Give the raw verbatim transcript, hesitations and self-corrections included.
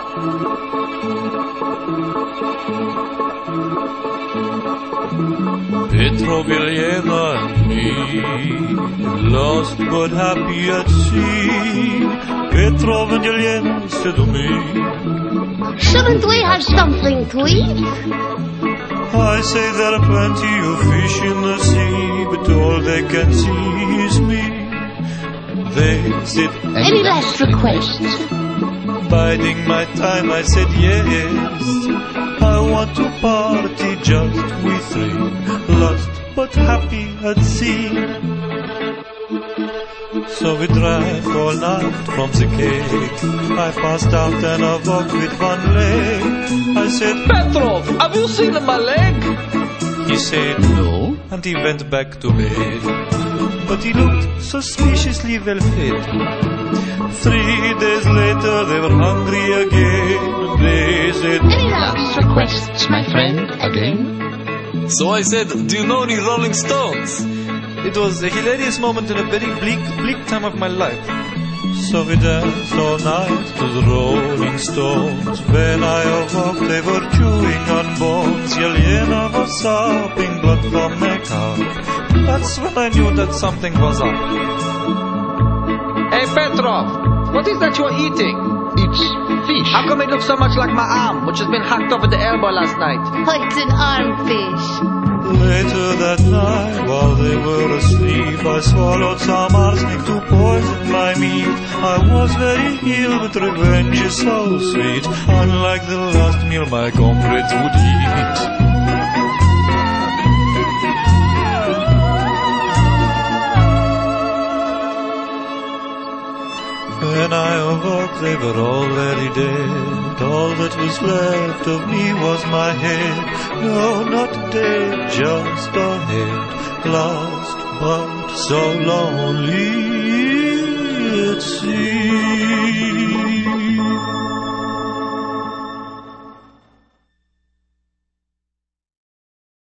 Petrov, Elena, and me, lost but happy at sea. Petrov and Elena said to me, shouldn't we have something to eat? I say there are plenty of fish in the sea, but all they can see is me. They said, any last requests? Biding my time, I said yes. I want to party just we three, lost but happy at sea. So we drank all night from the cake. I passed out and I walked with one leg. I said, Petrov, have you seen my leg? He said, no, and he went back to bed. But he looked suspiciously well fed. Three days later they were hungry again. They said, any last requests, my friend, again? So I said, do you know the Rolling Stones? It was a hilarious moment in a very bleak, bleak time of my life. So we danced all night to the Rolling Stones. When I awoke, they were chewing on bones. Yelena was sopping blood from their cup. That's when I knew that something was up. Hey Petrov, what is that you're eating? It's fish. How come it looks so much like my arm, which has been hacked off at the elbow last night? Oh, it's an arm fish. Later that night, while they were asleep, I swallowed some arsenic to poison my meat. I was very ill, but revenge is so sweet, unlike the last meal my comrades would eat. When I awoke, they were already dead. All that was left of me was my head. No, not dead, just a head. Lost, but so lonely at sea.